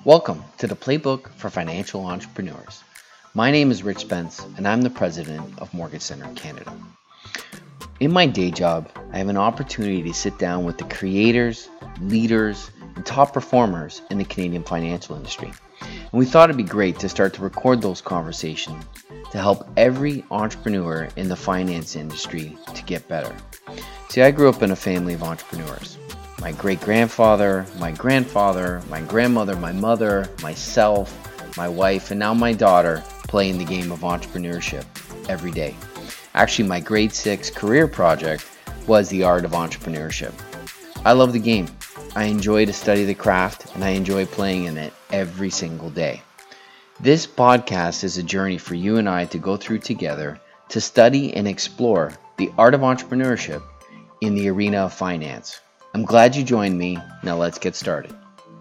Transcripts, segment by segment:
Welcome to the Playbook for Financial Entrepreneurs. My name is Rich Spence, and I'm the president of Mortgage Center Canada. In my day job, I have an opportunity to sit down with the creators, leaders, and top performers in the Canadian financial industry. And we thought it'd be great to start to record those conversations to help every entrepreneur in the finance industry to get better. See, I grew up in a family of entrepreneurs. My great-grandfather, my grandfather, my grandmother, my mother, myself, my wife, and now my daughter playing the game of entrepreneurship every day. Actually, my grade 6 career project was the art of entrepreneurship. I love the game. I enjoy to study the craft, and I enjoy playing in it every single day. This podcast is a journey for you and I to go through together to study and explore the art of entrepreneurship in the arena of finance. I'm glad you joined me. Now let's get started.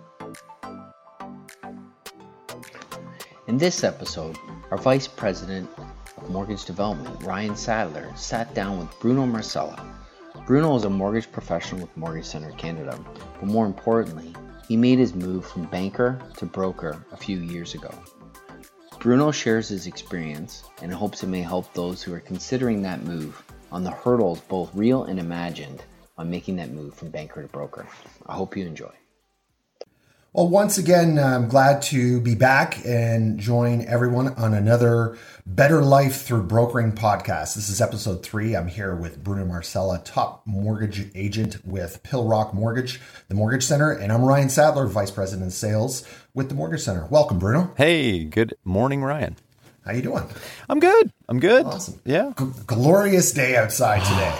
In this episode, our Vice President of Mortgage Development, Ryan Sadler, sat down with Bruno Marcella. Bruno is a mortgage professional with Mortgage Center Canada, but more importantly, he made his move from banker to broker a few years ago. Bruno shares his experience and hopes it may help those who are considering that move on the hurdles, both real and imagined, on making that move from banker to broker. I hope you enjoy. Well, once again, I'm glad to be back and join everyone on another Better Life Through Brokering podcast. This is episode 3. I'm here with Bruno Marcella, top mortgage agent with Pillrock Mortgage, the Mortgage Center, and I'm Ryan Sadler, Vice President of Sales with the Mortgage Center. Welcome, Bruno. Hey, good morning, Ryan. How you doing? I'm good. Awesome. Yeah. Glorious day outside today.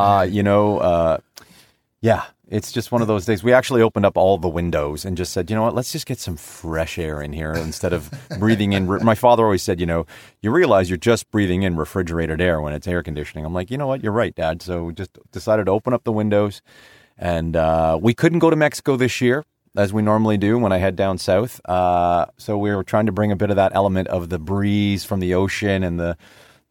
Yeah, it's just one of those days. We actually opened up all the windows and just said, you know what, let's just get some fresh air in here instead of breathing in. My father always said, you realize you're just breathing in refrigerated air when it's air conditioning. I'm like, you know what, you're right, Dad. So we just decided to open up the windows. And we couldn't go to Mexico this year, as we normally do when I head down south. So we were trying to bring a bit of that element of the breeze from the ocean and the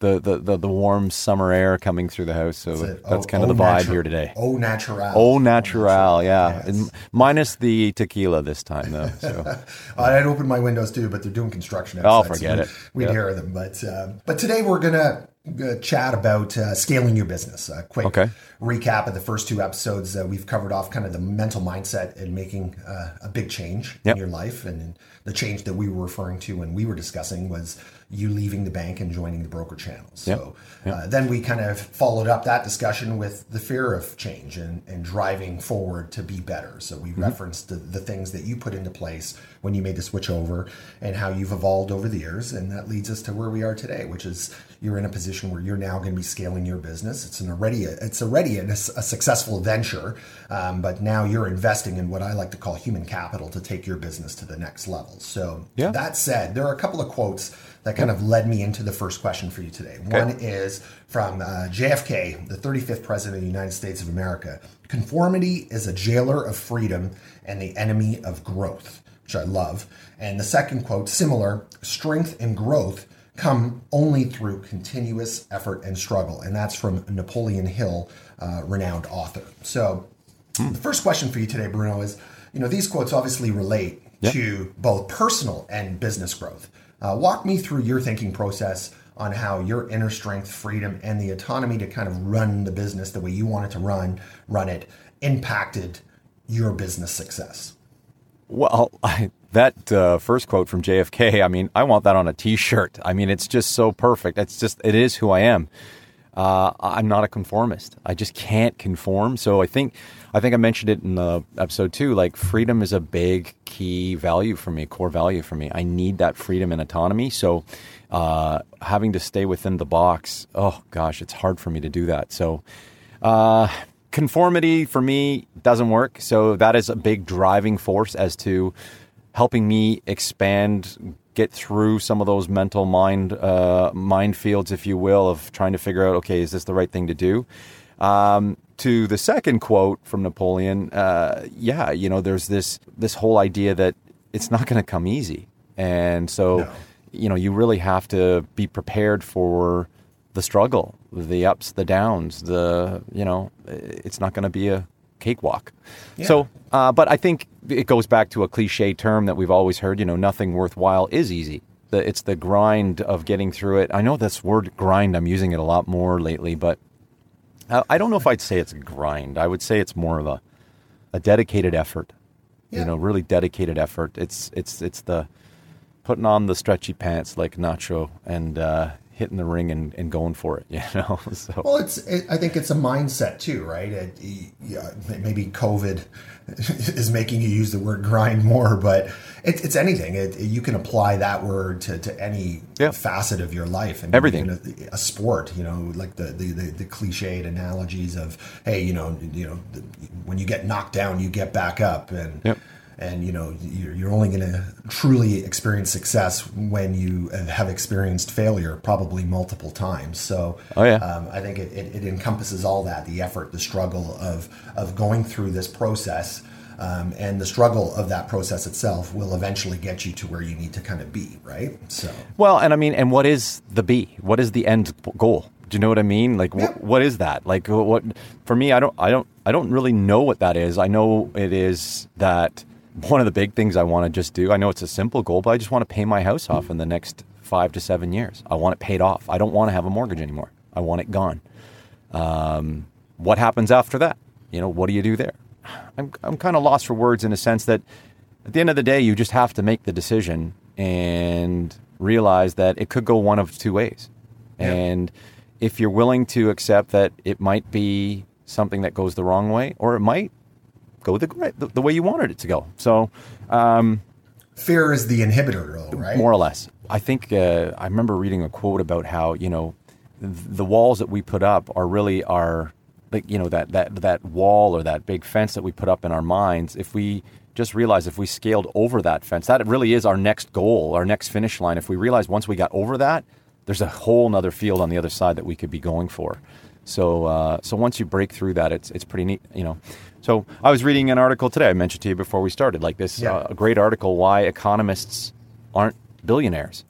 warm summer air coming through the house. So that's kind of the vibe here today. Au natural. Au natural, yeah. Yes. Minus the tequila this time, though. So. I'd open my windows too, but they're doing construction outside. Oh, forget it. We'd hear them. But today we're going to chat about scaling your business. A quick recap of the first 2 episodes. We've covered off kind of the mental mindset and making a big change in your life. And the change that we were referring to when we were discussing was you leaving the bank and joining the broker channel. So then we kind of followed up that discussion with the fear of change and driving forward to be better. So we referenced the things that you put into place when you made the switch over and how you've evolved over the years. And that leads us to where we are today, which is you're in a position where you're now going to be scaling your business. It's already a successful venture, but now you're investing in what I like to call human capital to take your business to the next level. So that said, there are a couple of quotes that kind of led me into the first question for you today. Okay. One is from JFK, the 35th President of the United States of America. Conformity is a jailer of freedom and the enemy of growth, which I love. And the second quote, similar, strength and growth come only through continuous effort and struggle. And that's from Napoleon Hill, renowned author. So the first question for you today, Bruno, is, these quotes obviously relate to both personal and business growth. Walk me through your thinking process on how your inner strength, freedom, and the autonomy to kind of run the business the way you want it to run it, impacted your business success. Well, that first quote from JFK, I want that on a T-shirt. It's just so perfect. It is who I am. I'm not a conformist. I just can't conform. So I think I mentioned it in the episode 2, like freedom is a big key value for me, core value for me. I need that freedom and autonomy. So having to stay within the box, oh gosh, it's hard for me to do that. So conformity for me doesn't work. So that is a big driving force as to helping me expand, get through some of those mental minefields, if you will, of trying to figure out, okay, is this the right thing to do? To the second quote from Napoleon, there's this whole idea that it's not going to come easy. And so, you really have to be prepared for the struggle, the ups, the downs, it's not going to be a cakewalk. Yeah. So, but I think it goes back to a cliche term that we've always heard, nothing worthwhile is easy. It's the grind of getting through it. I know this word grind, I'm using it a lot more lately, but I don't know if I'd say it's a grind. I would say it's more of a dedicated effort, really dedicated effort. It's the putting on the stretchy pants like Nacho and hitting the ring and going for it, So. Well, I think it's a mindset too, right? Maybe COVID is making you use the word grind more, but it's anything. You can apply that word to any facet of your life. And everything. Even a sport, like the cliched analogies of, hey, when you get knocked down, you get back up, and. Yep. And, you're only going to truly experience success when you have experienced failure, probably multiple times. So I think it encompasses all that, the effort, the struggle of going through this process. And the struggle of that process itself will eventually get you to where you need to kind of be, right? So well, and what is the be? What is the end goal? Do you know what I mean? Like, what is that? Like, what for me? I don't really know what that is. I know it is that. One of the big things I want to just do, I know it's a simple goal, but I just want to pay my house off in the next 5 to 7 years. I want it paid off. I don't want to have a mortgage anymore. I want it gone. What happens after that? What do you do there? I'm kind of lost for words in a sense that at the end of the day, you just have to make the decision and realize that it could go one of two ways. Yeah. And if you're willing to accept that it might be something that goes the wrong way, or it might go the way you wanted it to go. So, fear is the inhibitor, though, right? More or less. I think I remember reading a quote about how the walls that we put up are really that wall or that big fence that we put up in our minds. If we just realize if we scaled over that fence, that really is our next goal, our next finish line. If we realize once we got over that, there's a whole nother field on the other side that we could be going for. So once you break through that, it's pretty neat, So I was reading an article today. I mentioned to you before we started, like this, a great article, why economists aren't billionaires,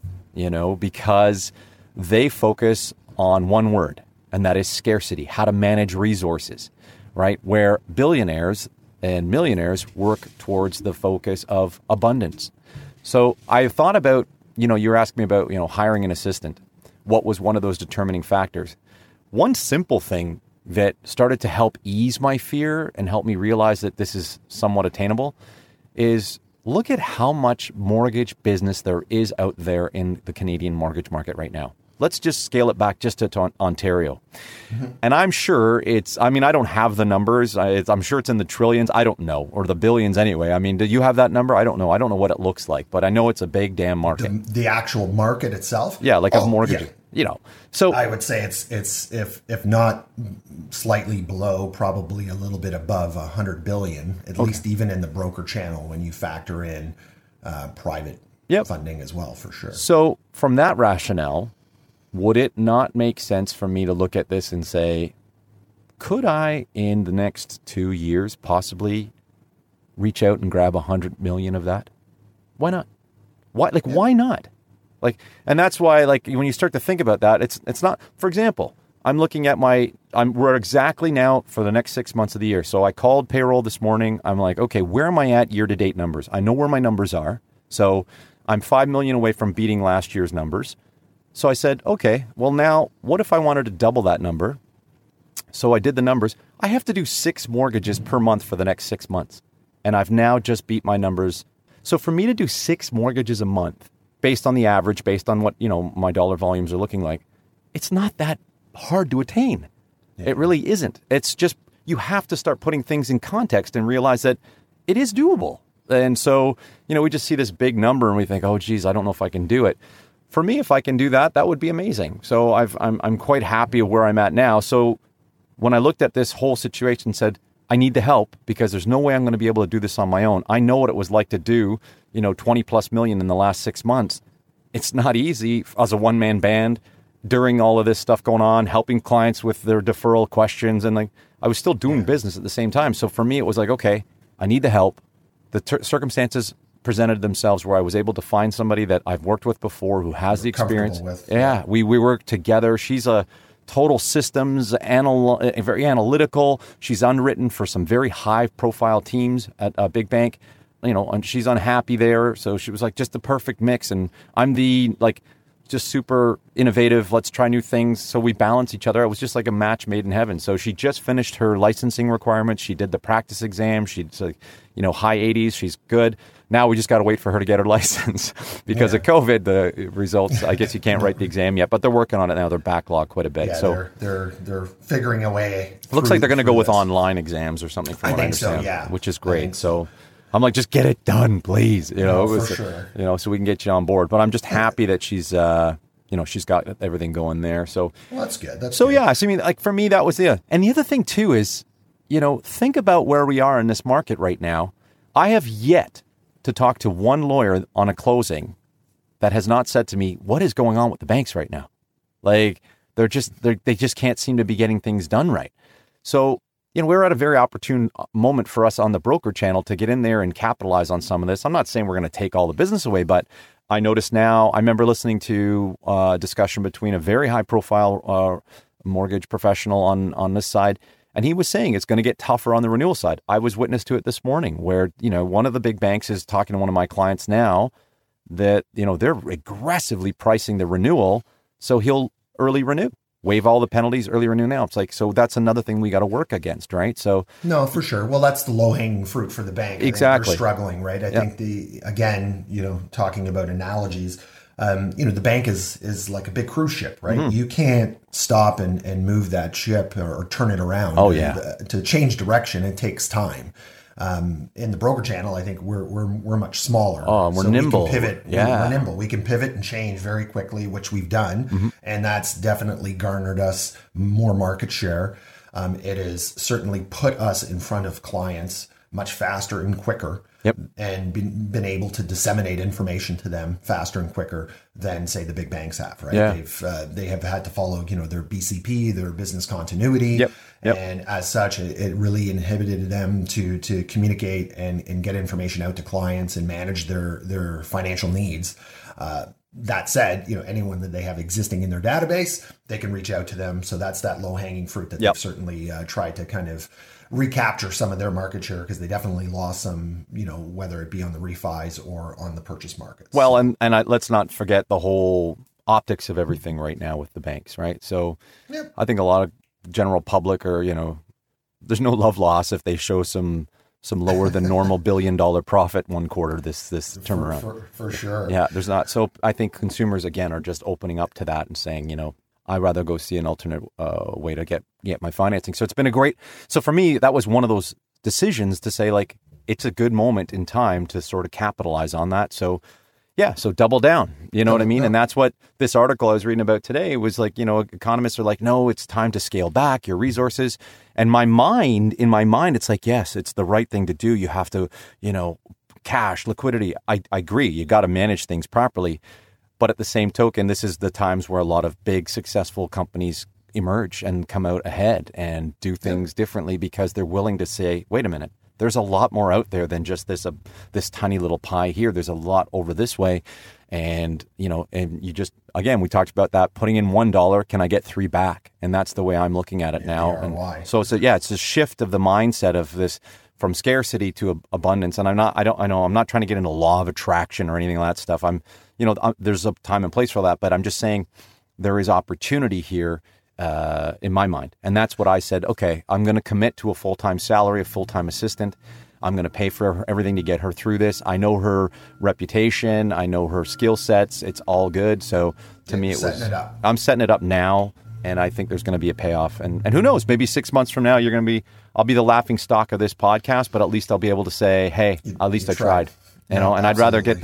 because they focus on one word, and that is scarcity, how to manage resources, right? Where billionaires and millionaires work towards the focus of abundance. So I thought about, you're asking me about, hiring an assistant. What was one of those determining factors? One simple thing that started to help ease my fear and help me realize that this is somewhat attainable is look at how much mortgage business there is out there in the Canadian mortgage market right now. Let's just scale it back just to Ontario. Mm-hmm. And I'm sure I don't have the numbers. I'm sure it's in the trillions. I don't know, or the billions anyway. Do you have that number? I don't know. I don't know what it looks like, but I know it's a big damn market. The actual market itself? Yeah, like a mortgage. Yeah. So I would say it's if not slightly below, probably a little bit above 100 billion, at least even in the broker channel when you factor in private funding as well, for sure. So from that rationale, would it not make sense for me to look at this and say, could I in the next 2 years possibly reach out and grab 100 million of that? Why not? Why not? And that's why, when you start to think about that, it's not, for example, I'm looking at we're exactly now for the next 6 months of the year. So I called payroll this morning. I'm like, okay, where am I at year-to-date numbers? I know where my numbers are. So I'm 5 million away from beating last year's numbers. So I said, okay, well now, what if I wanted to double that number? So I did the numbers. I have to do 6 mortgages per month for the next 6 months. And I've now just beat my numbers. So for me to do 6 mortgages a month, based on the average, based on what, my dollar volumes are looking like, it's not that hard to attain. Yeah. It really isn't. It's just, you have to start putting things in context and realize that it is doable. And so, we just see this big number and we think, oh, geez, I don't know if I can do it. For me, if I can do that, that would be amazing. So I'm quite happy with where I'm at now. So when I looked at this whole situation and said, I need the help because there's no way I'm going to be able to do this on my own. I know what it was like to do, 20 plus million in the last 6 months. It's not easy as a one-man band during all of this stuff going on, helping clients with their deferral questions. And I was still doing business at the same time. So for me, it was like, okay, I need the help. The circumstances presented themselves where I was able to find somebody that I've worked with before who has the experience. With. Yeah, we work together. She's a total systems, very analytical. She's underwritten for some very high-profile teams at a big bank, and she's unhappy there. So she was like just the perfect mix. And I'm the just super innovative. Let's try new things. So we balance each other. It was just like a match made in heaven. So she just finished her licensing requirements. She did the practice exam. She's high 80s. She's good. Now we just got to wait for her to get her license because of COVID. The results, I guess you can't write the exam yet, but they're working on it now. They're backlogged quite a bit. Yeah, so they're figuring a way. It looks like they're going to go with online exams or something. From what I understand, which is great. So I'm like, just get it done, please. For sure. So we can get you on board. But I'm just happy that she's, she's got everything going there. So that's good. Yeah. So I mean, for me, that was the. And the other thing too is, think about where we are in this market right now. I have yet to talk to one lawyer on a closing that has not said to me, what is going on with the banks right now? They just can't seem to be getting things done right. So, we're at a very opportune moment for us on the broker channel to get in there and capitalize on some of this. I'm not saying we're going to take all the business away, but I notice now, I remember listening to a discussion between a very high profile mortgage professional on this side. And he was saying it's going to get tougher on the renewal side. I was witness to it this morning where, one of the big banks is talking to one of my clients now that, they're aggressively pricing the renewal. So he'll early renew, waive all the penalties, early renew now. It's like, so that's another thing we got to work against, right? So no, for sure. Well, that's the low hanging fruit for the bank. Exactly. They're struggling, right? I think talking about analogies, the bank is like a big cruise ship, right? Mm-hmm. You can't stop and move that ship or turn it around. Oh, yeah. To change direction, it takes time. In the broker channel, I think we're much smaller. Oh, we're nimble. We can pivot. Yeah. We're nimble. We can pivot and change very quickly, which we've done. Mm-hmm. And that's definitely garnered us more market share. It has certainly put us in front of clients much faster and quicker. Yep. And been able to disseminate information to them faster and quicker than, say, the big banks have, right? Yeah. They have had to follow, their BCP, their business continuity. Yep. And as such, it really inhibited them to communicate and get information out to clients and manage their financial needs. That said, anyone that they have existing in their database, they can reach out to them. So that's that low-hanging fruit that they've certainly tried to kind of recapture some of their market share because they definitely lost some, whether it be on the refis or on the purchase markets. Well, and let's not forget the whole optics of everything right now with the banks, right? So I think a lot of general public or, there's no love loss if they show some lower than normal $1 billion profit one quarter this term around. For sure. Yeah, there's not. So I think consumers, again, are just opening up to that and saying, I'd rather go see an alternate way to get my financing. So it's been so for me, that was one of those decisions to say, it's a good moment in time to sort of capitalize on that. So so double down, you know what I mean? And that's what this article I was reading about today was like, economists are like, no, it's time to scale back your resources. And in my mind, it's like, yes, it's the right thing to do. You have to, cash, liquidity. I agree. You got to manage things properly. But at the same token, this is the times where a lot of big, successful companies emerge and come out ahead and do things differently because they're willing to say, wait a minute, there's a lot more out there than just this tiny little pie here. There's a lot over this way. And, and you just, again, we talked about that, putting in $1, can I get 3 back? And that's the way I'm looking at it now. And so it's a shift of the mindset of this from scarcity to abundance. And I'm not trying to get into law of attraction or anything like that stuff. There's a time and place for that, but I'm just saying there is opportunity here in my mind. And that's what I said, okay, I'm going to commit to a full-time salary, a full-time assistant. I'm going to pay for everything to get her through this. I know her reputation. I know her skill sets. It's all good. So to me, I'm setting it up now. And I think there's going to be a payoff. And who knows, maybe 6 months from now, I'll be the laughing stock of this podcast, but at least I'll be able to say, hey, at least I tried. And I'd rather get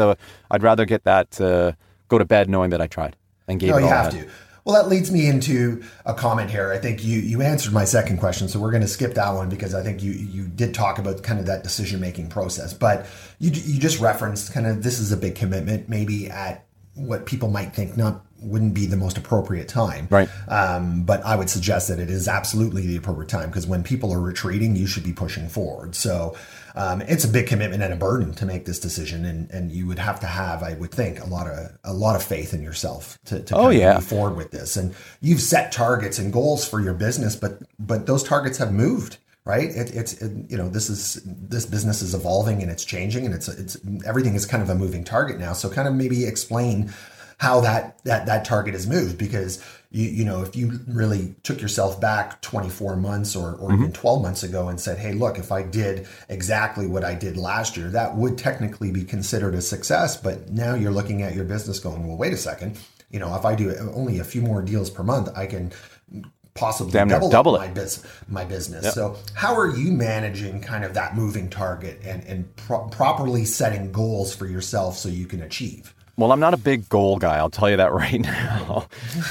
that, go to bed knowing that I tried and gave it all. No, you have to. Well, that leads me into a comment here. I think you answered my second question, so we're going to skip that one because I think you did talk about kind of that decision-making process. But you just referenced kind of this is a big commitment, maybe at what people might think not be the most appropriate time. Right. But I would suggest that it is absolutely the appropriate time, because when people are retreating, you should be pushing forward. So it's a big commitment and a burden to make this decision, and you would have to have, I would think, a lot of faith in yourself to move forward with this. And you've set targets and goals for your business, but those targets have moved. Right. This business is evolving and it's changing, and it's everything is kind of a moving target now. So kind of maybe explain how that target has moved, because if you really took yourself back 24 months or even 12 months ago and said, hey, look, if I did exactly what I did last year, that would technically be considered a success. But now you're looking at your business going, well, wait a second, if I do only a few more deals per month, I can possibly double my business. Yep. So how are you managing kind of that moving target and properly setting goals for yourself so you can achieve? Well, I'm not a big goal guy. I'll tell you that right now.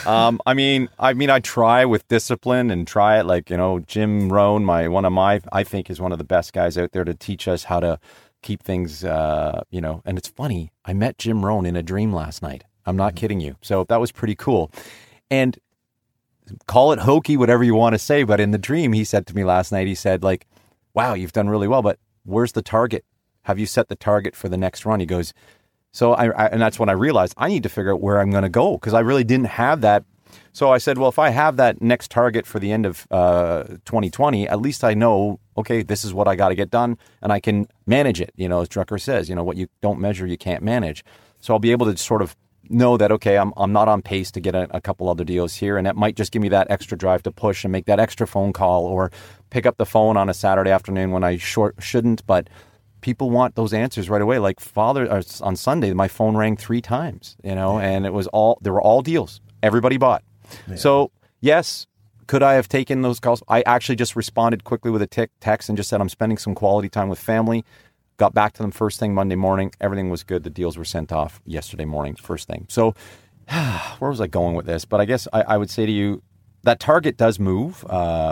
I try with discipline and try it, like, Jim Rohn, I think is one of the best guys out there to teach us how to keep things, and it's funny. I met Jim Rohn in a dream last night. I'm not kidding you. So that was pretty cool. And call it hokey, whatever you want to say, but in the dream, he said to me last night, he said, like, wow, you've done really well, but where's the target? Have you set the target for the next run? He goes, so and that's when I realized I need to figure out where I'm going to go, because I really didn't have that. So I said, well, if I have that next target for the end of 2020, at least I know, okay, this is what I got to get done, and I can manage it. As Drucker says, what you don't measure, you can't manage. So I'll be able to sort of know that, okay, I'm not on pace to get a couple other deals here, and that might just give me that extra drive to push and make that extra phone call or pick up the phone on a Saturday afternoon when I shouldn't. But people want those answers right away. Like on Sunday, my phone rang 3 times, and there were all deals. Everybody bought. Yeah. So yes, could I have taken those calls? I actually just responded quickly with a text and just said, I'm spending some quality time with family. Got back to them first thing Monday morning. Everything was good. The deals were sent off yesterday morning, first thing. So where was I going with this? But I guess I would say to you, that target does move.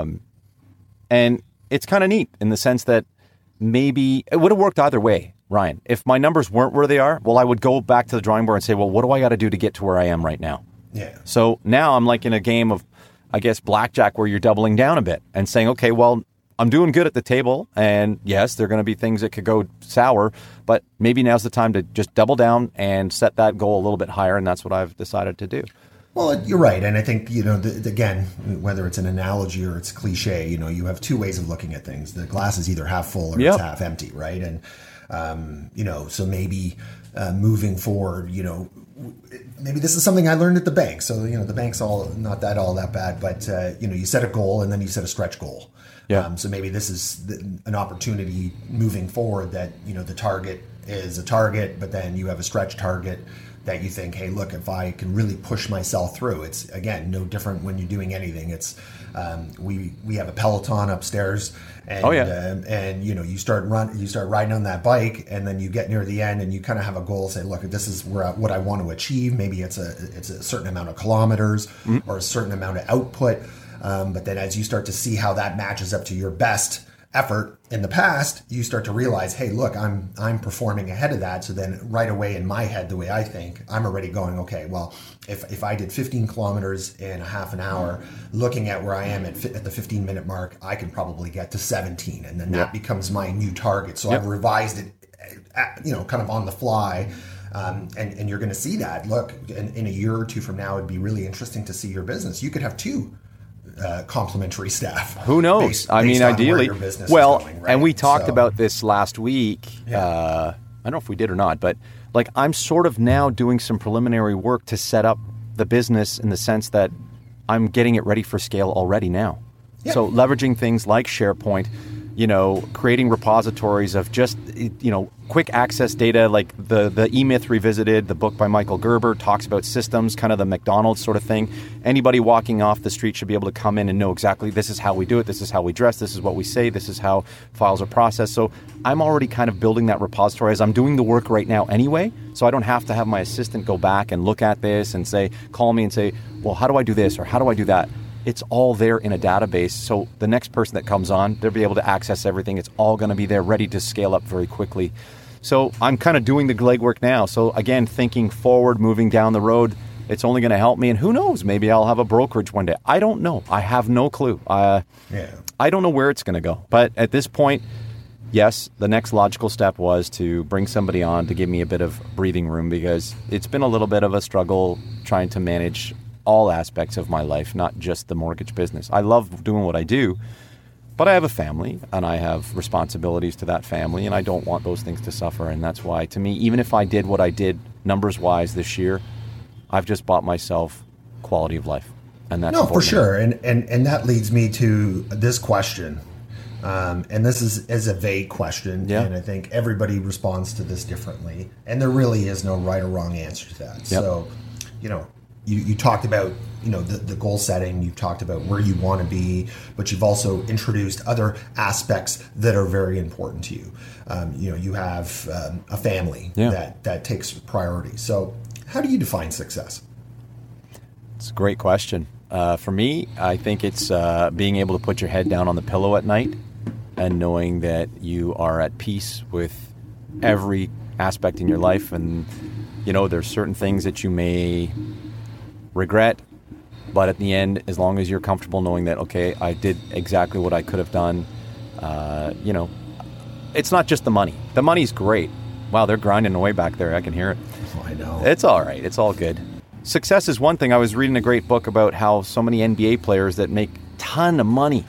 And it's kind of neat in the sense that maybe it would have worked either way, Ryan. If my numbers weren't where they are, well, I would go back to the drawing board and say, well, what do I got to do to get to where I am right now? Yeah. So now I'm like in a game of, I guess, blackjack, where you're doubling down a bit and saying, okay, well, I'm doing good at the table, and yes, there are going to be things that could go sour, but maybe now's the time to just double down and set that goal a little bit higher, and that's what I've decided to do. Well, you're right, and I think, again, whether it's an analogy or it's cliche, you have two ways of looking at things. The glass is either half full or it's half empty, right? And, so maybe moving forward, maybe this is something I learned at the bank. So, the bank's not all that bad, but, you set a goal and then you set a stretch goal. Yeah. So maybe this is an opportunity moving forward that, the target is a target, but then you have a stretch target that you think, hey, look, if I can really push myself through, it's, again, no different when you're doing anything. It's we have a Peloton upstairs, and and you start riding on that bike, and then you get near the end and you kind of have a goal, say, look, this is what I want to achieve. Maybe it's a certain amount of kilometers or a certain amount of output. But then as you start to see how that matches up to your best effort in the past, you start to realize, hey, look, I'm performing ahead of that. So then right away in my head, the way I think, I'm already going, okay, well, if I did 15 kilometers in a half an hour, looking at where I am at the 15-minute mark, I can probably get to 17. And then that becomes my new target. So I've revised it, kind of on the fly. And you're going to see that. Look, in a year or two from now, it'd be really interesting to see your business. You could have 2 complementary staff. Who knows? Based ideally. Well, going, right? And we talked about this last week. I don't know if we did or not, but like I'm sort of now doing some preliminary work to set up the business in the sense that I'm getting it ready for scale already now. Yeah. So leveraging things like SharePoint, creating repositories of just, quick access data, like the E-Myth Revisited, the book by Michael Gerber, talks about systems, kind of the McDonald's sort of thing. Anybody walking off the street should be able to come in and know exactly this is how we do it, this is how we dress, this is what we say, this is how files are processed. So I'm already kind of building that repository as I'm doing the work right now anyway, so I don't have to have my assistant go back and look at this and call me and say, well, how do I do this or how do I do that? It's all there in a database. So the next person that comes on, they'll be able to access everything. It's all going to be there, ready to scale up very quickly. So I'm kind of doing the legwork now. So again, thinking forward, moving down the road, It's only going to help me. And who knows, maybe I'll have a brokerage one day. I don't know. I have no clue. I don't know where it's going to go. But at this point, yes, the next logical step was to bring somebody on to give me a bit of breathing room, because it's been a little bit of a struggle trying to manage all aspects of my life, not just the mortgage business. I love doing what I do, but I have a family and I have responsibilities to that family, and I don't want those things to suffer. And that's why, to me, even if I did what I did numbers-wise this year, I've just bought myself quality of life. And that's for sure. And that leads me to this question. And this is a vague question, and I think everybody responds to this differently. And there really is no right or wrong answer to that. Yep. So, you talked about, the goal setting, you've talked about where you want to be, but you've also introduced other aspects that are very important to you. You have a family that takes priority. So how do you define success? It's a great question. For me, I think it's being able to put your head down on the pillow at night and knowing that you are at peace with every aspect in your life. And, there's certain things that you may regret, but at the end, as long as you're comfortable knowing that, okay, I did exactly what I could have done, it's not just the money. The money's great. Wow, they're grinding away back there. I can hear it. Oh, I know. It's all right. It's all good. Success is one thing. I was reading a great book about how so many NBA players that make ton of money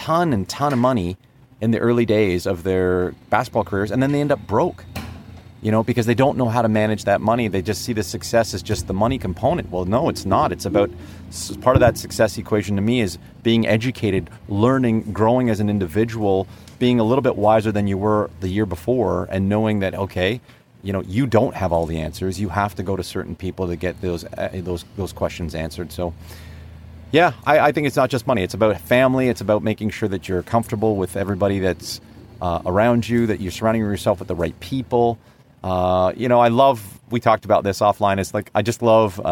in the early days of their basketball careers, and then they end up broke, because they don't know how to manage that money. They just see the success as just the money component. Well, no, it's not. It's about, part of that success equation to me is being educated, learning, growing as an individual, being a little bit wiser than you were the year before, and knowing that, okay, you don't have all the answers. You have to go to certain people to get those questions answered. So, yeah, I think it's not just money. It's about family. It's about making sure that you're comfortable with everybody that's around you, that you're surrounding yourself with the right people. I love, we talked about this offline. It's like, I just love,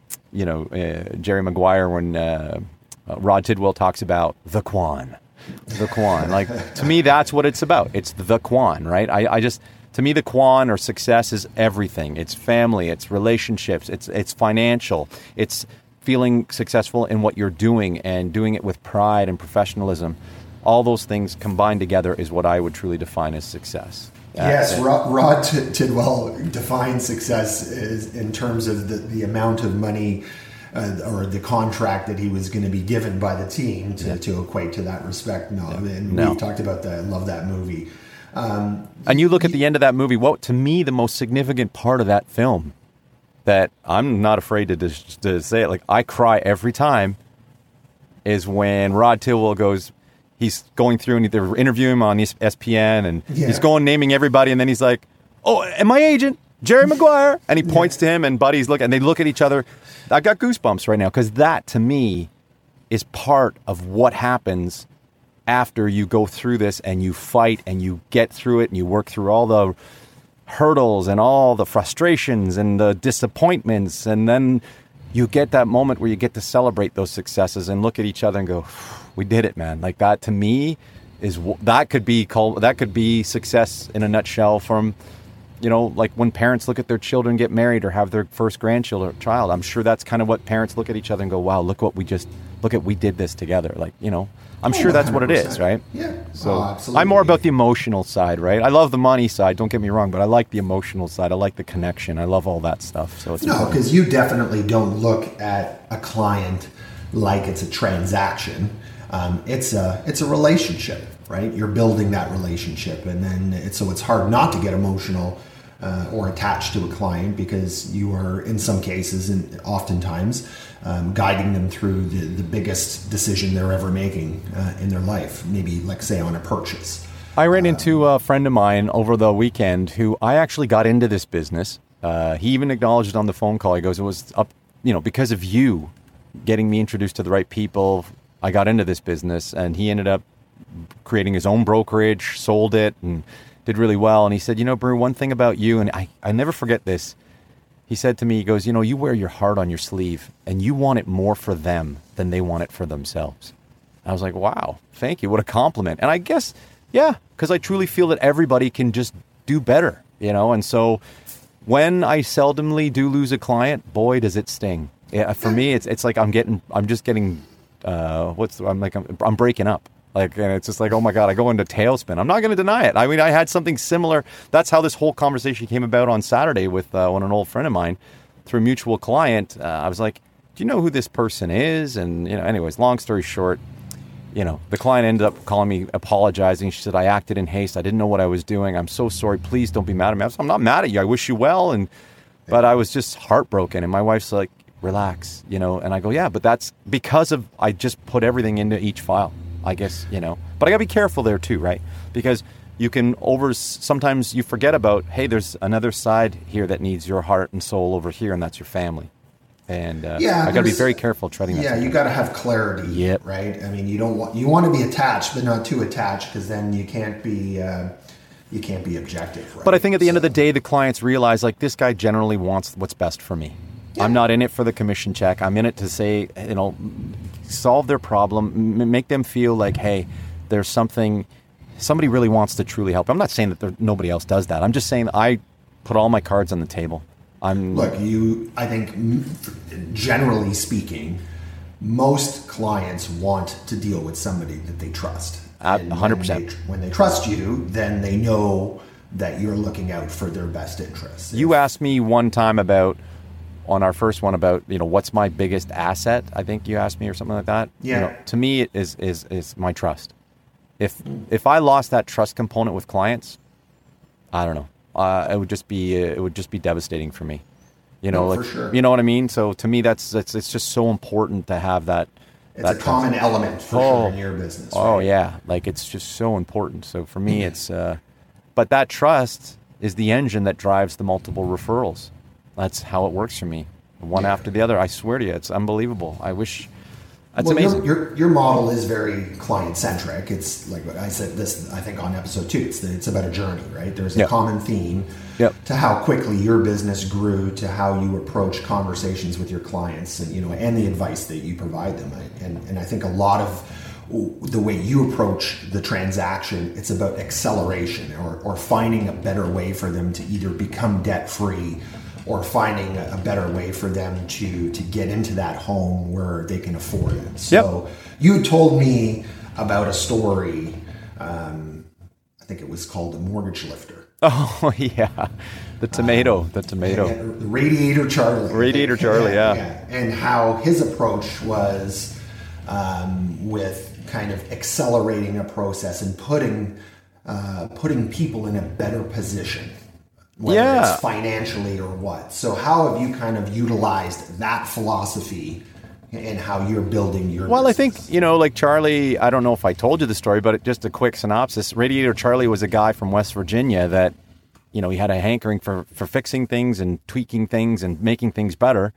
Jerry Maguire when Rod Tidwell talks about the Quan. The Quan. Like, to me, that's what it's about. It's the Quan, right? To me, the Quan or success is everything. It's family, it's relationships, it's financial, it's feeling successful in what you're doing and doing it with pride and professionalism. All those things combined together is what I would truly define as success. Yes, Rod Tidwell defines success as in terms of the amount of money or the contract that he was going to be given by the team to equate to that respect. We've talked about that. I love that movie. And you look at the end of that movie, what to me the most significant part of that film that I'm not afraid to say it, like I cry every time, is when Rod Tidwell goes, he's going through and they're interviewing him on SPN and he's going naming everybody, and then he's like, oh, and my agent, Jerry Maguire, and he points to him and Buddy's looking, and they look at each other. I got goosebumps right now, because that to me is part of what happens after you go through this and you fight and you get through it and you work through all the hurdles and all the frustrations and the disappointments, and then you get that moment where you get to celebrate those successes and look at each other and go, we did it, man. Like, that to me that could be success in a nutshell. From, like when parents look at their children get married or have their first child, I'm sure that's kind of what parents look at each other and go, wow, we did this together. Like, I'm sure that's 100%. What it is, right? Yeah. So absolutely. I'm more about the emotional side, right? I love the money side, don't get me wrong, but I like the emotional side. I like the connection. I love all that stuff. So it's because you definitely don't look at a client like it's a transaction. It's a relationship, right? You're building that relationship, and then it's hard not to get emotional or attached to a client, because you are, in some cases and oftentimes, guiding them through the biggest decision they're ever making in their life, maybe like say on a purchase. I ran into a friend of mine over the weekend who I actually got into this business. He even acknowledged on the phone call. He goes, it was up, because of you getting me introduced to the right people, I got into this business. And he ended up creating his own brokerage, sold it, and did really well. And he said, Brew, one thing about you, and I never forget this. He said to me, he goes, you wear your heart on your sleeve, and you want it more for them than they want it for themselves. I was like, wow, thank you. What a compliment. And I guess, because I truly feel that everybody can just do better, And so when I seldomly do lose a client, boy, does it sting. Yeah, for me, it's like I'm just getting, I'm breaking up. Like, and it's just like, oh my God, I go into tailspin. I'm not going to deny it. I mean, I had something similar. That's how this whole conversation came about on Saturday with an old friend of mine through a mutual client. I was like, do you know who this person is? And, anyways, long story short, the client ended up calling me, apologizing. She said, I acted in haste. I didn't know what I was doing. I'm so sorry. Please don't be mad at me. I said, I'm not mad at you. I wish you well. But I was just heartbroken. And my wife's like, relax, and I go, yeah, but that's because I just put everything into each file, I guess, but I gotta be careful there too, right? Because you can sometimes you forget about, hey, there's another side here that needs your heart and soul over here, and that's your family. And I gotta be very careful treading that. Yeah, you gotta have clarity, right? I mean, you want to be attached, but not too attached, because then you can't be objective, right? But I think at the end of the day, the clients realize, like, this guy generally wants what's best for me. Yeah. I'm not in it for the commission check. I'm in it to say, solve their problem, make them feel like, hey, there's somebody really wants to truly help. I'm not saying that nobody else does that. I'm just saying that I put all my cards on the table. I think generally speaking, most clients want to deal with somebody that they trust. 100%. When they trust you, then they know that you're looking out for their best interests. You asked me one time on our first one about, what's my biggest asset? I think you asked me, or something like that. Yeah. To me, it is my trust. If I lost that trust component with clients, I don't know. It would just be devastating for me. For sure. You know what I mean? So to me, it's just so important to have that. It's a common element for sure in your business. Oh right? Yeah, like it's just so important. So for me, it's. But that trust is the engine that drives the multiple referrals. That's how it works for me, one after the other. I swear to you, it's unbelievable. I wish. That's amazing. Your model is very client-centric. It's like what I said this, I think, on episode 2. It's about a journey, right? There's a common theme to how quickly your business grew, to how you approach conversations with your clients, and and the advice that you provide them. And I think a lot of the way you approach the transaction, it's about acceleration or finding a better way for them to either become debt-free, or finding a better way for them to get into that home where they can afford it. So you told me about a story, I think it was called The Mortgage Lifter. Oh, yeah. The tomato. Radiator Charlie. Radiator Charlie, yeah. And how his approach was with kind of accelerating a process and putting people in a better position. Whether it's financially or what. So how have you kind of utilized that philosophy in how you're building your business? I think, like Charlie, I don't know if I told you the story, but just a quick synopsis. Radiator Charlie was a guy from West Virginia that, he had a hankering for fixing things and tweaking things and making things better.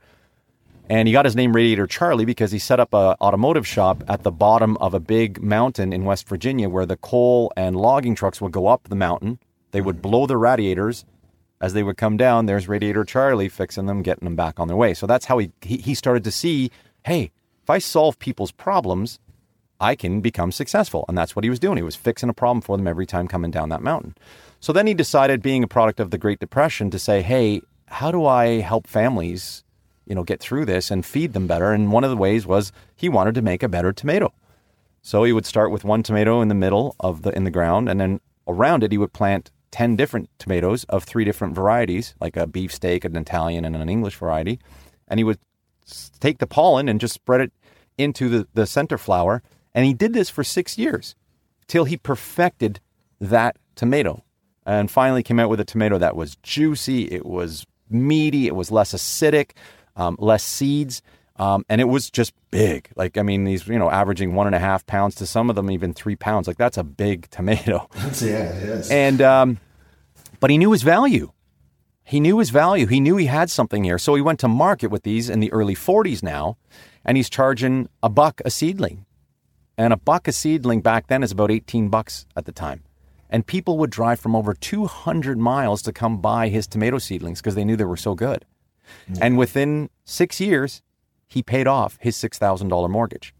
And he got his name Radiator Charlie because he set up an automotive shop at the bottom of a big mountain in West Virginia where the coal and logging trucks would go up the mountain. They would blow their radiators. As they would come down, there's Radiator Charlie fixing them, getting them back on their way. So that's how he started to see, hey, if I solve people's problems, I can become successful. And that's what he was doing. He was fixing a problem for them every time coming down that mountain. So then he decided, being a product of the Great Depression, to say, hey, how do I help families, get through this and feed them better? And one of the ways was he wanted to make a better tomato. So he would start with one tomato in the middle in the ground, and then around it he would plant 10 different tomatoes of 3 different varieties, like a beefsteak, an Italian, and an English variety. And he would take the pollen and just spread it into the center flower. And he did this for 6 years till he perfected that tomato. And finally came out with a tomato that was juicy, it was meaty, it was less acidic, less seeds, and it was just big. Like, I mean, these, averaging 1.5 pounds to some of them even 3 pounds. Like, that's a big tomato. Yeah, it is. And, but he knew his value. He knew he had something here. So he went to market with these in the early 40s now, and he's charging $1 a seedling. And $1 a seedling back then is about $18 at the time. And people would drive from over 200 miles to come buy his tomato seedlings because they knew they were so good. Yeah. And within 6 years, he paid off his $6,000 mortgage.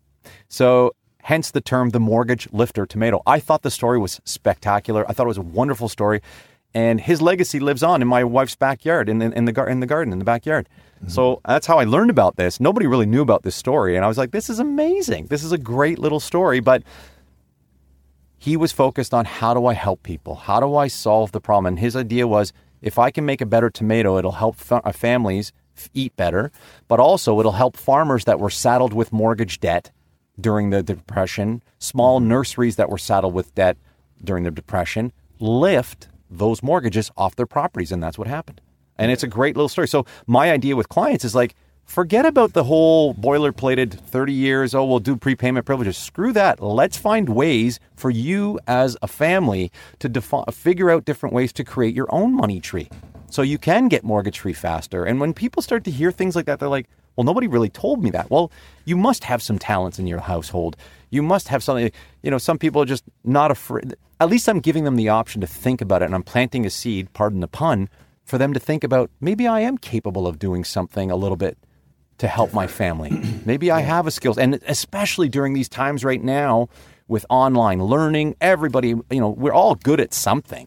So hence the term, the mortgage lifter tomato. I thought the story was spectacular. I thought it was a wonderful story. And his legacy lives on in my wife's backyard, in the garden, in the backyard. Mm-hmm. So that's how I learned about this. Nobody really knew about this story. And I was like, this is amazing. This is a great little story. But he was focused on, how do I help people? How do I solve the problem? And his idea was, if I can make a better tomato, it'll help families eat better. But also it'll help farmers that were saddled with mortgage debt during the Depression, small nurseries that were saddled with debt during the Depression, lift those mortgages off their properties. And that's what happened. And it's a great little story. So my idea with clients is like, forget about the whole boilerplated 30 years, oh, we'll do prepayment privileges. Screw that. Let's find ways for you as a family to figure out different ways to create your own money tree so you can get mortgage free faster. And when people start to hear things like that, they're like, well, nobody really told me that. Well, you must have some talents in your household. You must have something, some people are just not afraid. At least I'm giving them the option to think about it, and I'm planting a seed, pardon the pun, for them to think about, maybe I am capable of doing something a little bit to help my family. Maybe I have a skills. And especially during these times right now with online learning, everybody, we're all good at something.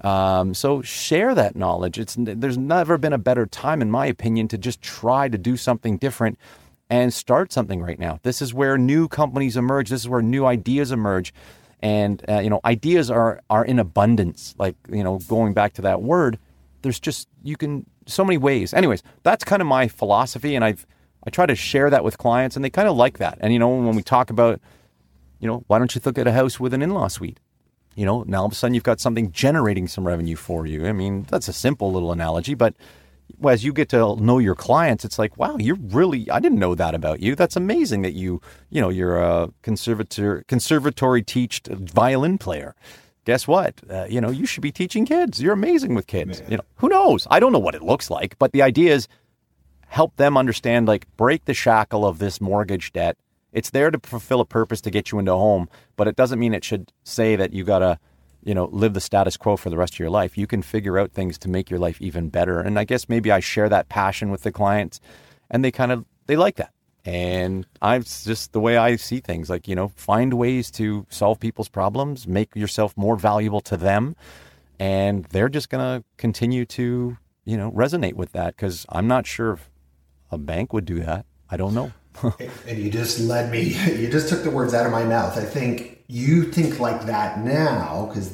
So share that knowledge. There's never been a better time, in my opinion, to just try to do something different and start something right now. This is where new companies emerge. This is where new ideas emerge. And, ideas are in abundance. Like, going back to that word, there's just, so many ways. Anyways, that's kind of my philosophy. And I try to share that with clients, and they kind of like that. And, when we talk about, why don't you look at a house with an in-law suite? Now all of a sudden you've got something generating some revenue for you. I mean, that's a simple little analogy, but as you get to know your clients, it's like, wow, I didn't know that about you. That's amazing that you're a conservatory teached violin player. Guess what? You should be teaching kids. You're amazing with kids. Who knows? I don't know what it looks like, but the idea is help them understand, like, break the shackle of this mortgage debt. It's there to fulfill a purpose to get you into a home, but it doesn't mean it should say that you got to, live the status quo for the rest of your life. You can figure out things to make your life even better. And I guess maybe I share that passion with the clients, and they like that. And it's just the way I see things, like, find ways to solve people's problems, make yourself more valuable to them. And they're just going to continue to, resonate with that, because I'm not sure if a bank would do that. I don't know. And you just you just took the words out of my mouth. I think you think like that now, because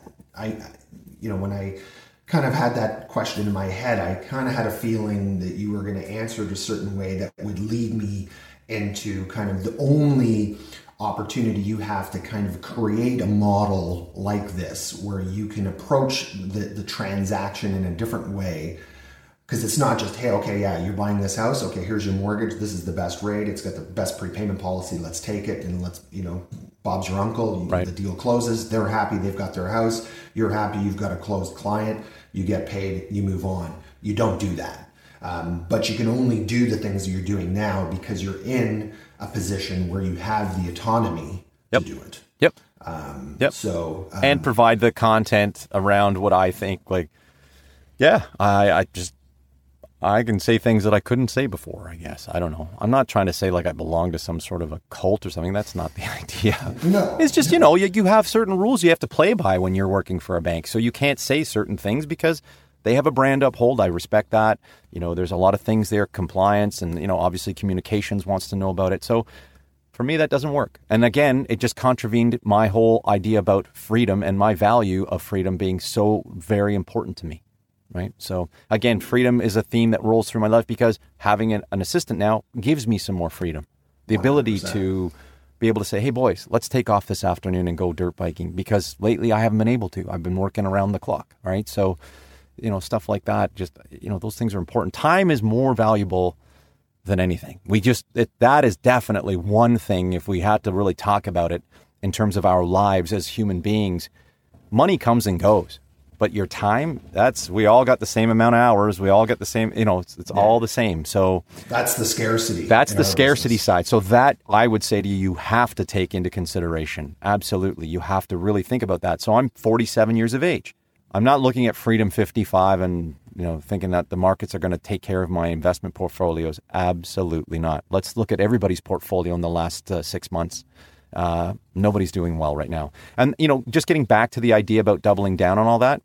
when I kind of had that question in my head, I kind of had a feeling that you were going to answer it a certain way that would lead me into kind of the only opportunity you have to kind of create a model like this, where you can approach the transaction in a different way. Because it's not just, hey, okay, yeah, you're buying this house. Okay, here's your mortgage. This is the best rate. It's got the best prepayment policy. Let's take it. And Bob's your uncle. Right. The deal closes. They're happy. They've got their house. You're happy. You've got a closed client. You get paid. You move on. You don't do that. But you can only do the things that you're doing now because you're in a position where you have the autonomy to do it. Yep. And provide the content around what I think, like, yeah, I can say things that I couldn't say before, I guess. I don't know. I'm not trying to say like I belong to some sort of a cult or something. That's not the idea. No. It's just, you have certain rules you have to play by when you're working for a bank. So you can't say certain things because they have a brand to uphold. I respect that. There's a lot of things there, compliance, and, obviously communications wants to know about it. So for me, that doesn't work. And again, it just contravened my whole idea about freedom and my value of freedom being so very important to me. Right. So again, freedom is a theme that rolls through my life, because having an assistant now gives me some more freedom. The 100%. Ability to be able to say, hey, boys, let's take off this afternoon and go dirt biking, because lately I haven't been able to. I've been working around the clock. Right. So, stuff like that, just, those things are important. Time is more valuable than anything. That is definitely one thing, if we had to really talk about it in terms of our lives as human beings. Money comes and goes. But your time, we all got the same amount of hours. We all get the same, it's all the same. So that's the scarcity. That's the scarcity side. So that, I would say to you have to take into consideration. Absolutely. You have to really think about that. So I'm 47 years of age. I'm not looking at Freedom 55 and, thinking that the markets are going to take care of my investment portfolios. Absolutely not. Let's look at everybody's portfolio in the last 6 months. Nobody's doing well right now. And, just getting back to the idea about doubling down on all that,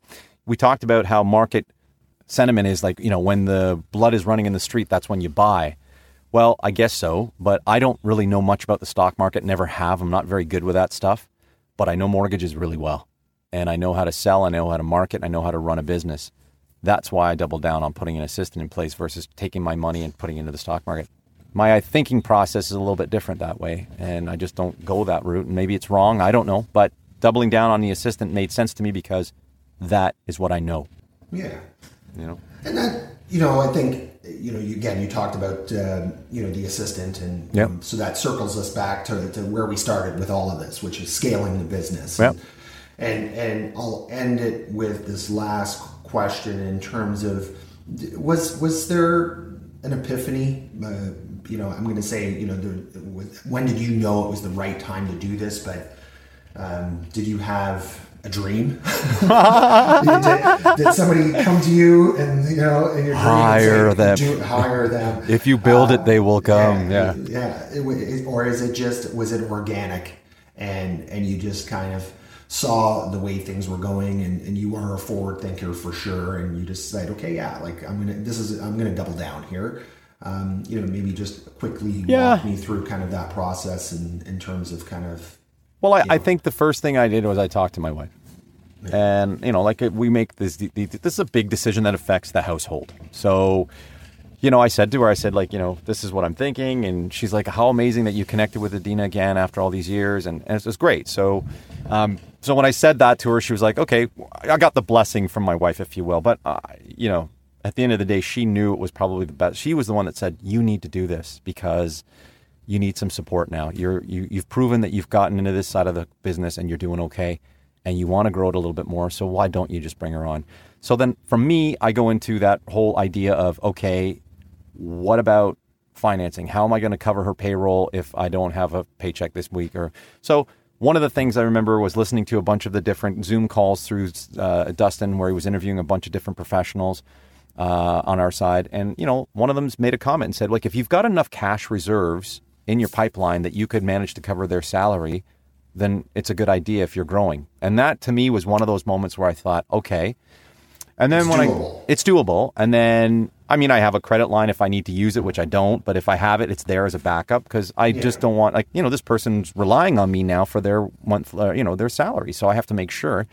we talked about how market sentiment is like, when the blood is running in the street, that's when you buy. Well, I guess so, but I don't really know much about the stock market, never have. I'm not very good with that stuff, but I know mortgages really well. And I know how to sell, I know how to market, I know how to run a business. That's why I double down on putting an assistant in place versus taking my money and putting it into the stock market. My thinking process is a little bit different that way, and I just don't go that route. And maybe it's wrong, I don't know, but doubling down on the assistant made sense to me because that is what I know. Yeah. And that, I think, you talked about, the assistant, and so that circles us back to where we started with all of this, which is scaling the business. Yep. And I'll end it with this last question in terms of, was there an epiphany? I'm going to say, when did you know it was the right time to do this? But did you have a dream? did somebody come to you and in your dream hire them? If you build it, they will come. Yeah. Or is it just, was it organic, and you just kind of saw the way things were going, and you are a forward thinker for sure, and you just said, okay, I'm gonna double down here. Maybe just quickly walk me through kind of that process in terms of kind of. Well, I think the first thing I did was I talked to my wife. And, we make this is a big decision that affects the household. So, I said to her, this is what I'm thinking. And she's like, how amazing that you connected with Adina again after all these years. And it was great. So, so when I said that to her, she was like, okay, I got the blessing from my wife, if you will. But, at the end of the day, she knew it was probably the best. She was the one that said, you need to do this because you need some support now. You've proven that you've gotten into this side of the business and you're doing okay, and you want to grow it a little bit more. So why don't you just bring her on? So then from me, I go into that whole idea of, okay, what about financing? How am I going to cover her payroll if I don't have a paycheck this week? So one of the things I remember was listening to a bunch of the different Zoom calls through Dustin, where he was interviewing a bunch of different professionals on our side. And, one of them's made a comment and said, like, if you've got enough cash reserves in your pipeline that you could manage to cover their salary, then it's a good idea if you're growing. And that to me was one of those moments where I thought, okay. And then it's doable. And then, I have a credit line if I need to use it, which I don't, but if I have it, it's there as a backup because I just don't want, this person's relying on me now for their month, their salary. So I have to make sure.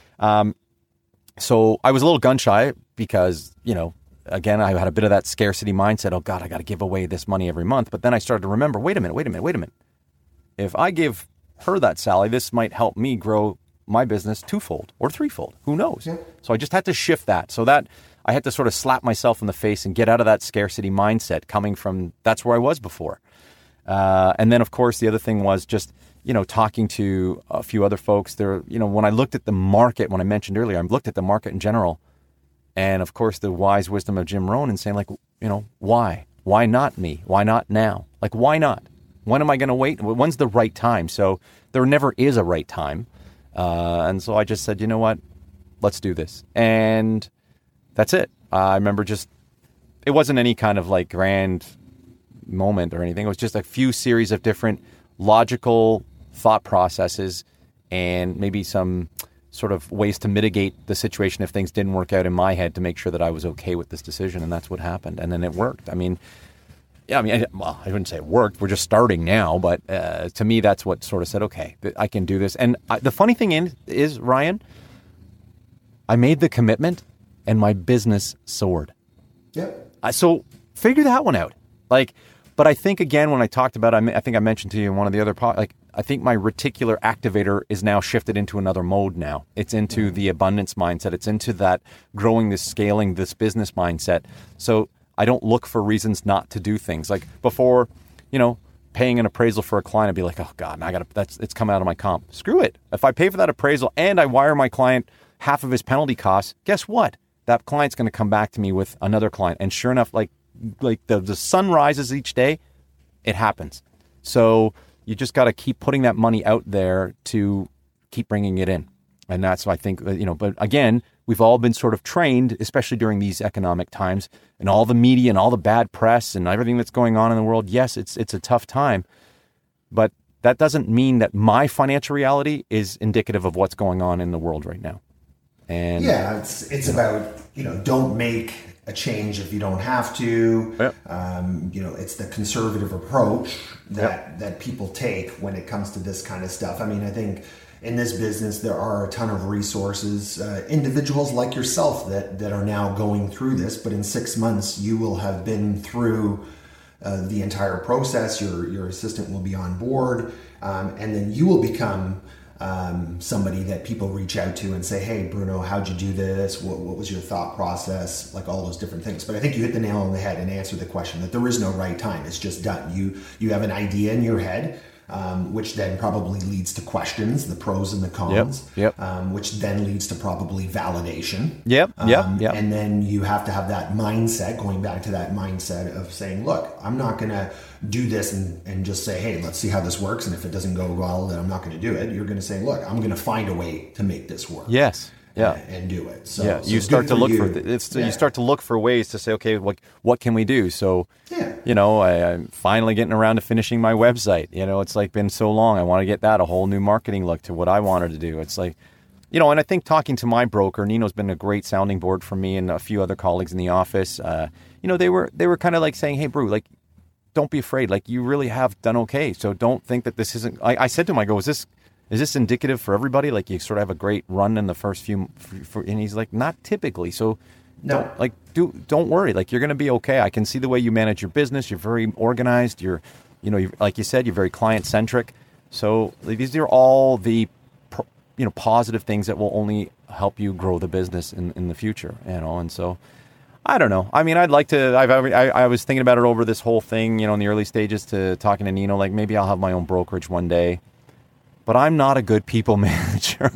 So I was a little gun shy because, again, I had a bit of that scarcity mindset. Oh God, I got to give away this money every month. But then I started to remember, wait a minute. If I give her that salary, this might help me grow my business twofold or threefold. Who knows? Yeah. So I just had to shift that. So that I had to sort of slap myself in the face and get out of that scarcity mindset coming from, that's where I was before. And then of course, the other thing was just, talking to a few other folks there, when I looked at the market, when I mentioned earlier, I looked at the market in general. And of course, the wise wisdom of Jim Rohn and saying why? Why not me? Why not now? Why not? When am I going to wait? When's the right time? So there never is a right time. And so I just said, you know what? Let's do this. And that's it. I remember it wasn't any kind of grand moment or anything. It was just a few series of different logical thought processes and maybe some sort of ways to mitigate the situation if things didn't work out in my head to make sure that I was okay with this decision. And that's what happened. And then it worked. I wouldn't say it worked. We're just starting now. But to me, that's what sort of said, okay, I can do this. And the funny thing is, Ryan, I made the commitment and my business soared. Yep. So figure that one out. But I think, again, when I talked about, I think I mentioned to you in one of the other I think my reticular activator is now shifted into another mode now. It's into the abundance mindset. It's into that growing this, scaling this business mindset. So I don't look for reasons not to do things. Like before, paying an appraisal for a client, I'd be like, oh God, it's coming out of my comp. Screw it. If I pay for that appraisal and I wire my client half of his penalty costs, guess what? That client's going to come back to me with another client. And sure enough, the sun rises each day, it happens. So you just got to keep putting that money out there to keep bringing it in. And that's why I think, but again, we've all been sort of trained, especially during these economic times and all the media and all the bad press and everything that's going on in the world. Yes, it's a tough time, but that doesn't mean that my financial reality is indicative of what's going on in the world right now. And yeah, it's about, don't make a change if you don't have to. Yep. It's the conservative approach that people take when it comes to this kind of stuff. I mean, I think in this business, there are a ton of resources, individuals like yourself that are now going through this, but in 6 months, you will have been through the entire process. Your assistant will be on board, and then you will become somebody that people reach out to and say, hey, Bruno, how'd you do this? What was your thought process? Like all those different things. But I think you hit the nail on the head and answered the question that there is no right time. It's just done. You have an idea in your head, which then probably leads to questions, the pros and the cons, which then leads to probably validation. And then you have to have that mindset, going back to that mindset of saying, look, I'm not going to do this and just say, hey, let's see how this works. And if it doesn't go well, then I'm not going to do it. You're going to say, look, I'm going to find a way to make this work. Yes. Yeah. And do it. So you start to look you start to look for ways to say, okay, what can we do? So, I'm finally getting around to finishing my website. It's like been so long. I want to get that a whole new marketing look to what I wanted to do. It's like, and I think talking to my broker, Nino's been a great sounding board for me and a few other colleagues in the office. They were kind of like saying, hey, Brew, like, don't be afraid. Like, you really have done okay. So don't think that this isn't. I said to him, I go, is this indicative for everybody? Like, you sort of have a great run in the first few, and he's like, not typically. So, no, don't worry. Like, you're going to be okay. I can see the way you manage your business. You're very organized. You're like you said, you're very client centric. So these are all the, positive things that will only help you grow the business in the future. And so, I don't know. I mean, I'd like to. I was thinking about it over this whole thing. In the early stages, to talking to Nino. Like, maybe I'll have my own brokerage one day. But I'm not a good people manager.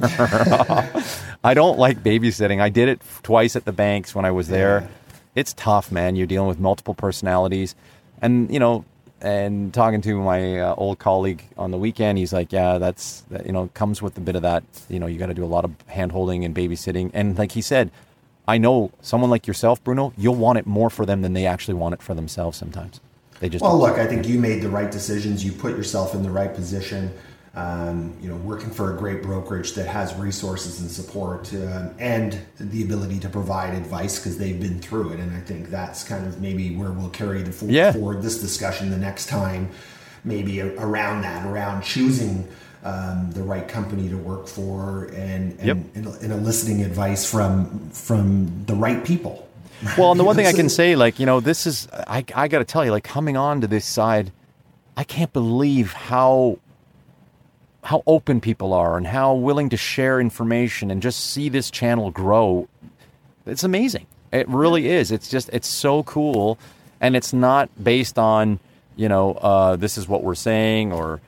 I don't like babysitting. I did it twice at the banks when I was there. It's tough, man. You're dealing with multiple personalities. And, and talking to my old colleague on the weekend, he's like, yeah, that comes with a bit of that. You got to do a lot of hand-holding and babysitting. And like he said, I know someone like yourself, Bruno, you'll want it more for them than they actually want it for themselves sometimes. They just look, I think you made the right decisions. You put yourself in the right position. Working for a great brokerage that has resources and support and the ability to provide advice because they've been through it. And I think that's kind of maybe where we'll carry forward this discussion the next time, maybe around choosing the right company to work for and eliciting advice from the right people. Well, and the one thing I can say, this is, I got to tell you, coming on to this side, I can't believe how open people are and how willing to share information and just see this channel grow. It's amazing. It really is. It's so cool. And it's not based on, this is what we're saying or,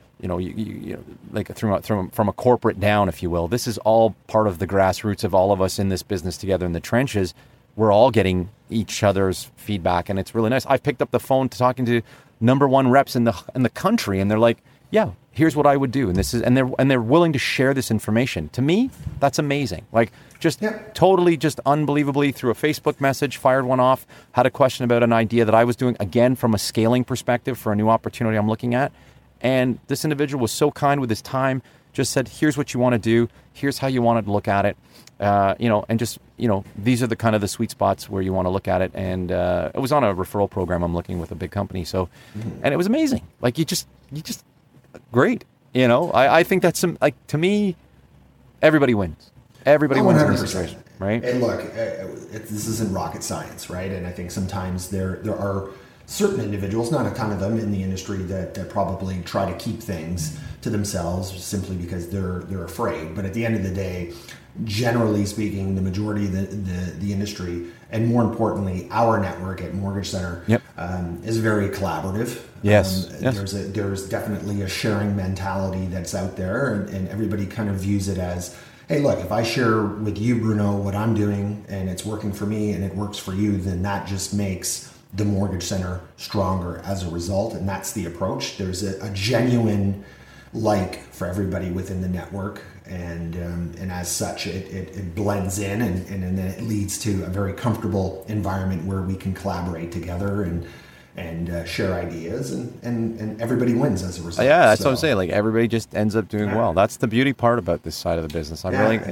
from a corporate down, if you will. This is all part of the grassroots of all of us in this business together in the trenches. We're all getting each other's feedback and it's really nice. I've picked up the phone to talking to number one reps in the country and they're like, yeah, here's what I would do, and they're willing to share this information. To me, that's amazing. Totally, just unbelievably through a Facebook message, fired one off. Had a question about an idea that I was doing again from a scaling perspective for a new opportunity I'm looking at, and this individual was so kind with his time. Just said, here's what you want to do. Here's how you want to look at it. And just these are the kind of the sweet spots where you want to look at it. And it was on a referral program I'm looking with a big company. So, and it was amazing. Like you just. Great. I think that's to me, everybody wins. Everybody wins in this situation, right? And look, this isn't rocket science, right? And I think sometimes there are certain individuals, not a ton of them in the industry, that probably try to keep things to themselves simply because they're afraid. But at the end of the day, generally speaking, the majority of the industry, and more importantly, our network at Mortgage Center, is very collaborative. Yes. There's definitely a sharing mentality that's out there, and everybody kind of views it as, hey, look, if I share with you, Bruno, what I'm doing, and it's working for me, and it works for you, then that just makes the Mortgage Center stronger as a result, and that's the approach. There's a genuine for everybody within the network, and as such, it blends in, and then it leads to a very comfortable environment where we can collaborate together and share ideas, and everybody wins as a result. Yeah, that's what I'm saying. Everybody just ends up doing well. That's the beauty part about this side of the business. I'm really,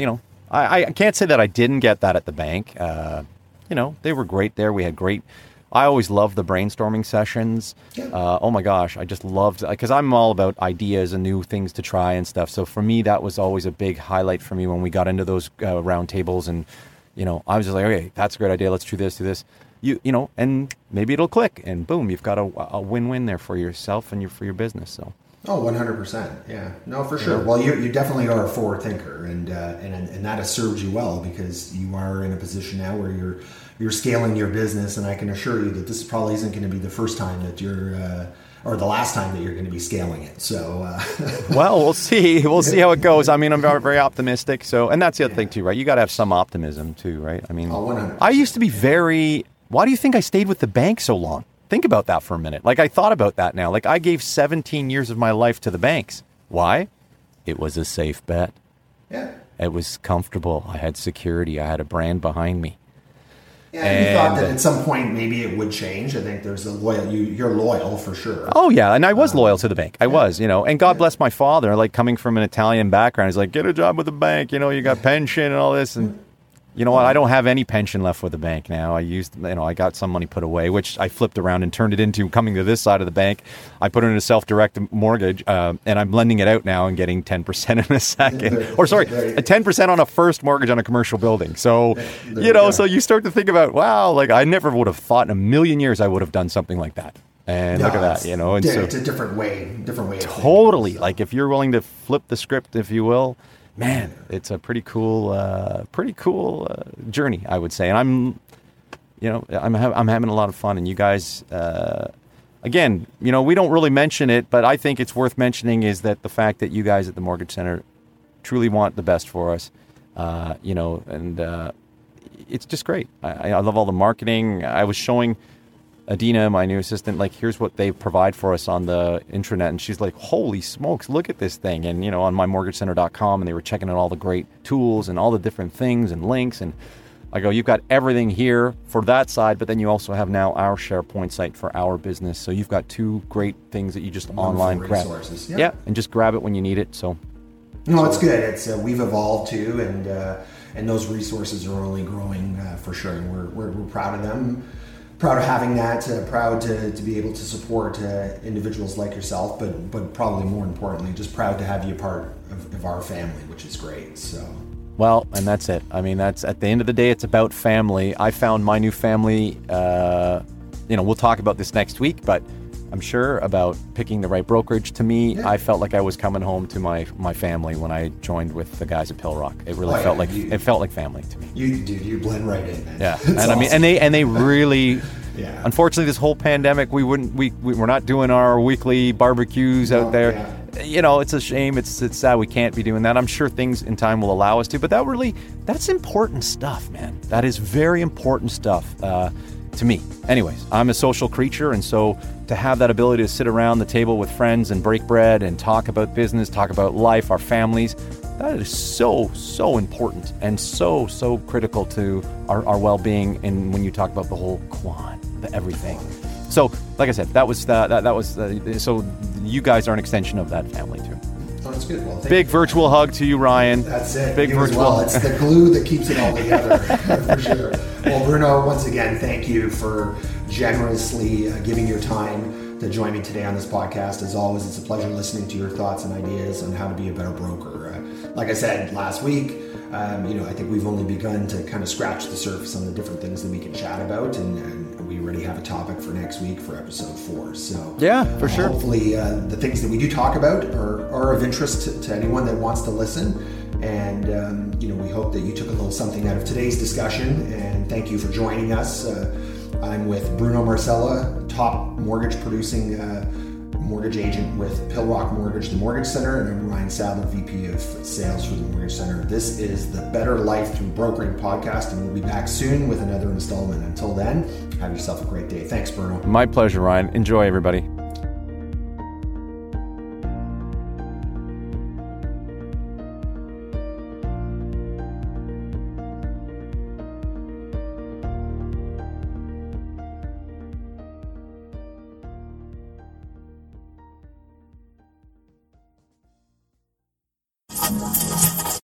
I can't say that I didn't get that at the bank. They were great there. We had great. I always loved the brainstorming sessions. Yeah. Oh my gosh, I just loved, because I'm all about ideas and new things to try and stuff. So for me, that was always a big highlight for me when we got into those round tables. And I was just like, okay, that's a great idea. Let's do this. And maybe it'll click, and boom, you've got a win-win there for yourself and for your business. So. Oh, 100%. Yeah, no, for sure. Well, you definitely are a forward thinker, and that has served you well, because you are in a position now where you're scaling your business, and I can assure you that this probably isn't going to be the first time that or the last time that you're going to be scaling it. So, well, we'll see. We'll see how it goes. I mean, I'm very, very optimistic. So, and that's the other thing too, right? You got to have some optimism too, right? I mean, 100%. I used to be very. Why do you think I stayed with the bank so long? Think about that for a minute. Like, I thought about that now. Like, I gave 17 years of my life to the banks. Why? It was a safe bet. Yeah. It was comfortable. I had security. I had a brand behind me. Yeah, and you thought that at some point maybe it would change. I think there's you're loyal for sure. Oh, yeah. And I was loyal to the bank. I was, and God bless my father, like, coming from an Italian background. He's like, get a job with the bank. You got pension and all this. And you know what? I don't have any pension left with the bank now. I got some money put away, which I flipped around and turned it into coming to this side of the bank. I put it in a self-directed mortgage, and I'm lending it out now and getting 10% in a second. Or sorry, 10% on a first mortgage on a commercial building. So, so you start to think about, wow, like, I never would have thought in a million years I would have done something like that. And look at that, And it's a different way. Totally. Like, if you're willing to flip the script, if you will. Man, it's a pretty cool journey, I would say, and I'm having a lot of fun. And you guys, again, we don't really mention it, but I think it's worth mentioning is that the fact that you guys at the Mortgage Center truly want the best for us, and it's just great. I love all the marketing. I was showing Adina, my new assistant, like, here's what they provide for us on the intranet. And she's like, holy smokes, look at this thing. And, on mymortgagecenter.com, and they were checking out all the great tools and all the different things and links. And I go, you've got everything here for that side, but then you also have now our SharePoint site for our business. So you've got two great things that you just online grab. Yeah, and just grab it when you need it. So. No, it's good. It's we've evolved too, and those resources are only growing for sure. And we're proud of them. Proud of having that, proud to be able to support individuals like yourself, but probably more importantly, just proud to have you part of our family, which is great. So, well, and that's it. I mean, that's at the end of the day, it's about family. I found my new family. We'll talk about this next week, but I'm sure about picking the right brokerage. To me, I felt like I was coming home to my family when I joined with the guys at Pillrock. It really felt like family to me. You blend right in, man. Yeah, and awesome. I mean, and they really. Yeah. Unfortunately, this whole pandemic, we're not doing our weekly barbecues out there. Yeah. It's a shame. It's sad we can't be doing that. I'm sure things in time will allow us to, but that's important stuff, man. That is very important stuff to me. Anyways, I'm a social creature, and so to have that ability to sit around the table with friends and break bread and talk about business, talk about life, our families, that is so, so important and so, so critical to our well-being. And when you talk about the whole the everything. So, like I said, that was so you guys are an extension of that family too. Oh, that's good. Well, big virtual hug to you, Ryan. That's it. Big virtual. It's the glue that keeps it all together, for sure. Well, Bruno, once again, thank you for generously giving your time to join me today on this podcast. As always, it's a pleasure listening to your thoughts and ideas on how to be a better broker. Like I said last week, I think we've only begun to kind of scratch the surface on the different things that we can chat about, and we already have a topic for next week for episode 4. So yeah, for sure. Hopefully, the things that we do talk about are of interest to anyone that wants to listen. And we hope that you took a little something out of today's discussion. And thank you for joining us. I'm with Bruno Marcella, top mortgage producing mortgage agent with Pillrock Mortgage, the Mortgage Center, and I'm Ryan Sadler, VP of Sales for the Mortgage Center. This is the Better Life Through Brokering podcast, and we'll be back soon with another installment. Until then, have yourself a great day. Thanks, Bruno. My pleasure, Ryan. Enjoy, everybody.